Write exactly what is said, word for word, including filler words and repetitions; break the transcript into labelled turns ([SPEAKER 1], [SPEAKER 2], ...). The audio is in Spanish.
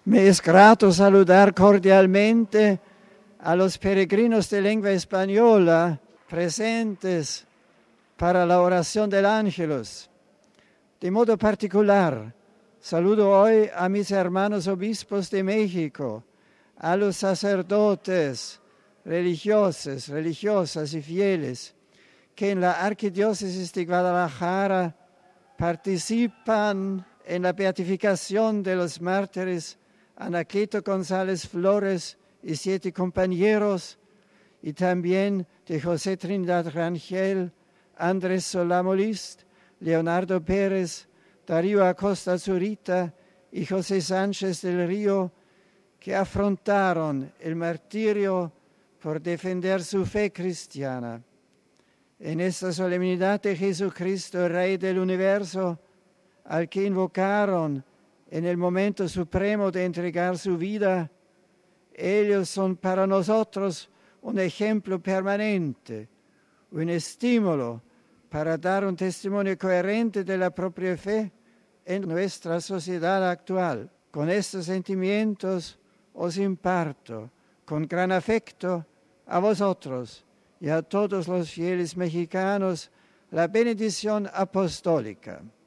[SPEAKER 1] Me es grato saludar cordialmente a los peregrinos de lengua española presentes para la oración del Ángelus. De modo particular, saludo hoy a mis hermanos obispos de México, a los sacerdotes, religiosos, religiosas y fieles que en la Arquidiócesis de Guadalajara participan en la beatificación de los mártires Anacleto González Flores y siete compañeros, y también de José Trinidad Rangel, Andrés Solá Molist, Leonardo Pérez, Darío Acosta Zurita y José Sánchez del Río, que afrontaron el martirio por defender su fe cristiana. En esta solemnidad de Jesucristo, Rey del universo, al que invocaron en el momento supremo de entregar su vida, ellos son para nosotros un ejemplo permanente, un estímulo para dar un testimonio coherente de la propia fe en nuestra sociedad actual. Con estos sentimientos os imparto con gran afecto a vosotros y a todos los fieles mexicanos la bendición apostólica.